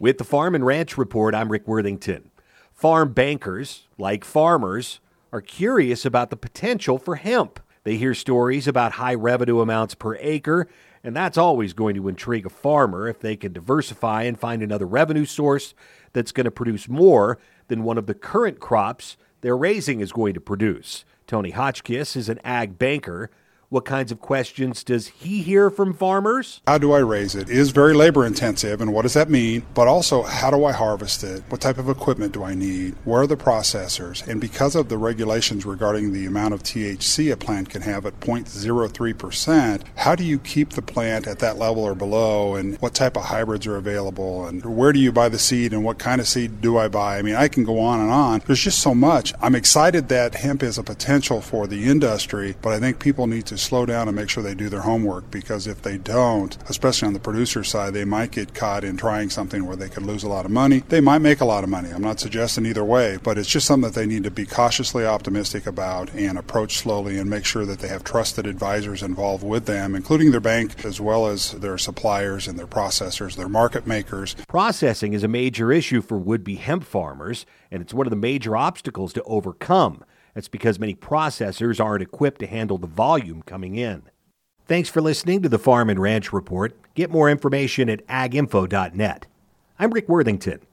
With the Farm and Ranch Report, I'm Rick Worthington. Farm bankers, like farmers, are curious about the potential for hemp. They hear stories about high revenue amounts per acre, and that's always going to intrigue a farmer if they can diversify and find another revenue source that's going to produce more than one of the current crops they're raising is going to produce. Tony Hotchkiss is an ag banker. What kinds of questions does he hear from farmers? How do I raise it? It is very labor intensive, and what does that mean? But also, how do I harvest it? What type of equipment do I need? Where are the processors? And because of the regulations regarding the amount of THC a plant can have at 0.03%, how do you keep the plant at that level or below? And what type of hybrids are available? And where do you buy the seed? And what kind of seed do I buy? I mean, I can go on and on. There's just so much. I'm excited that hemp is a potential for the industry, but I think people need to slow down and make sure they do their homework, because if they don't, especially on the producer side, they might get caught in trying something where they could lose a lot of money. They might make a lot of money. I'm not suggesting either way, but it's just something that they need to be cautiously optimistic about and approach slowly and make sure that they have trusted advisors involved with them, including their bank as well as their suppliers and their processors, their market makers. Processing is a major issue for would-be hemp farmers, and it's one of the major obstacles to overcome. That's because many processors aren't equipped to handle the volume coming in. Thanks for listening to the Farm and Ranch Report. Get more information at aginfo.net. I'm Rick Worthington.